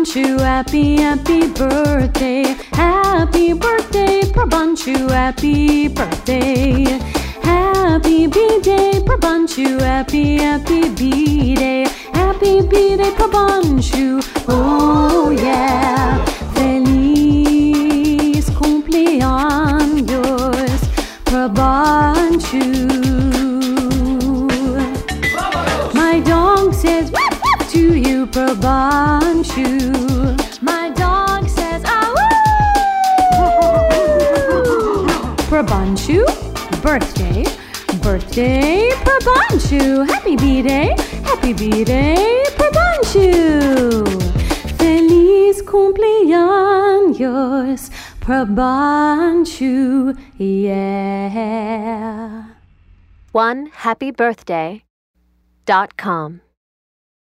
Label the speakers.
Speaker 1: Prabhanshu, happy, happy birthday. Happy birthday, Prabhanshu, happy birthday. Happy B-Day, Prabhanshu, happy, happy B-Day. Happy B-Day, Prabhanshu, oh yeah. Feliz cumpleaños, Prabhanshu. My dog says whoop, whoop to you, Prabhanshu. My dog says ah woo. Prabhanshu, birthday, birthday, Prabhanshu. Happy B-Day, Prabhanshu. Feliz cumpleaños, Prabhanshu, yeah.
Speaker 2: OneHappyBirthday.com